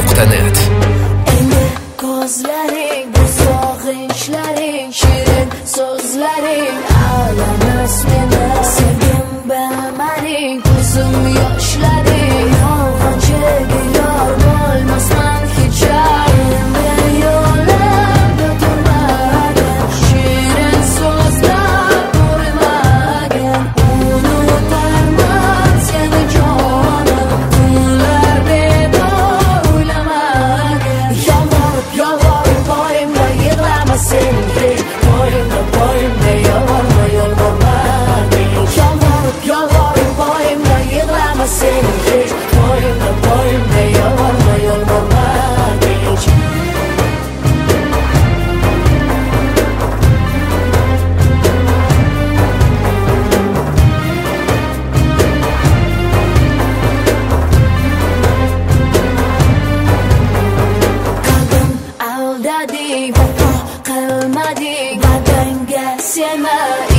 radio.net. Endi ko'zlaring, bu sog'inchlaring, shirin so'zlaring alamas meni. Sevgim bilmading, ko'zim yoshlaring. Yolg'onchiga yor bo'lmasman hech. Endi yo'limda turmagan, shirin so'zlar ko'rmagan. Unutarman seni jonim, tunlar bedor o'ylamagan. Yolg'onib poyimda yig'lama sen hech. Poyimda yolg'onma yolg'onmagin. Yolg'onib poyimda yig'lama sen hech. Poyimda yolg'onma yolg'onmagin. Qalbim aldading, vafo qilmading, badanga seni